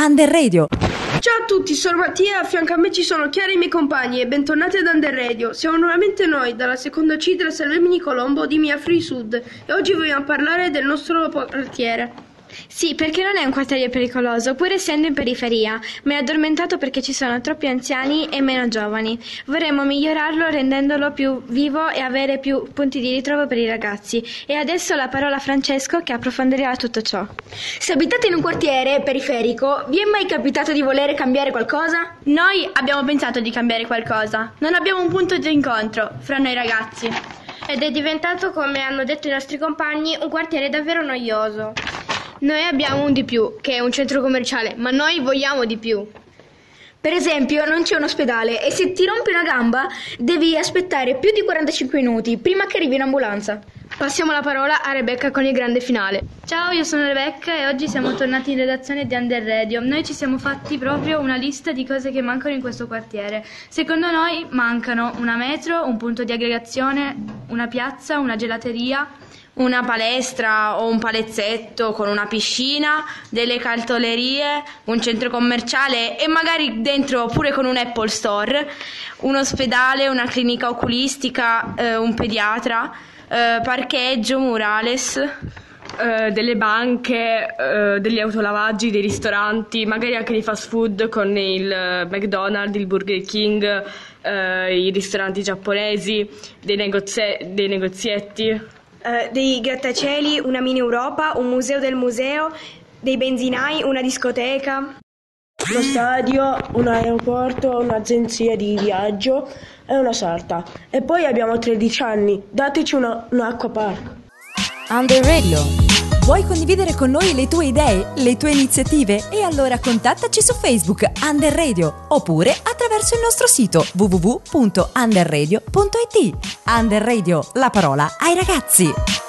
Under Radio. Ciao a tutti, sono Mattia, a fianco a me ci sono Chiara e i miei compagni e bentornati ad Under Radio. Siamo nuovamente noi, dalla seconda C della Salvemini Colombo di Mia Free Sud, e oggi vogliamo parlare del nostro quartiere. Sì, perché non è un quartiere pericoloso, pur essendo in periferia, ma è addormentato perché ci sono troppi anziani e meno giovani. Vorremmo migliorarlo rendendolo più vivo e avere più punti di ritrovo per i ragazzi. E adesso la parola a Francesco che approfondirà tutto ciò. Se abitate in un quartiere periferico, vi è mai capitato di volere cambiare qualcosa? Noi abbiamo pensato di cambiare qualcosa. Non abbiamo un punto di incontro fra noi ragazzi. Ed è diventato, come hanno detto i nostri compagni, un quartiere davvero noioso. Noi abbiamo un di più, che è un centro commerciale, ma noi vogliamo di più. Per esempio, non c'è un ospedale e se ti rompi una gamba devi aspettare più di 45 minuti prima che arrivi un'ambulanza. Passiamo la parola a Rebecca con il grande finale. Ciao, io sono Rebecca e oggi siamo tornati in redazione di Under Radio. Noi ci siamo fatti proprio una lista di cose che mancano in questo quartiere. Secondo noi mancano una metro, un punto di aggregazione, una piazza, una gelateria, una palestra o un palazzetto con una piscina, delle cartolerie, un centro commerciale e magari dentro pure con un Apple Store, un ospedale, una clinica oculistica, un pediatra, parcheggio, murales, delle banche, degli autolavaggi, dei ristoranti, magari anche dei fast food con il McDonald's, il Burger King, i ristoranti giapponesi, dei negozietti. Dei grattacieli, una mini Europa, un museo del museo, dei benzinai, una discoteca. Uno stadio, un aeroporto, un'agenzia di viaggio e una sarta. E poi abbiamo 13 anni, dateci un acquapark. Under Radio. Vuoi condividere con noi le tue idee, le tue iniziative? E allora contattaci su Facebook Under Radio oppure attraverso il nostro sito www.underradio.it. Under Radio, la parola ai ragazzi.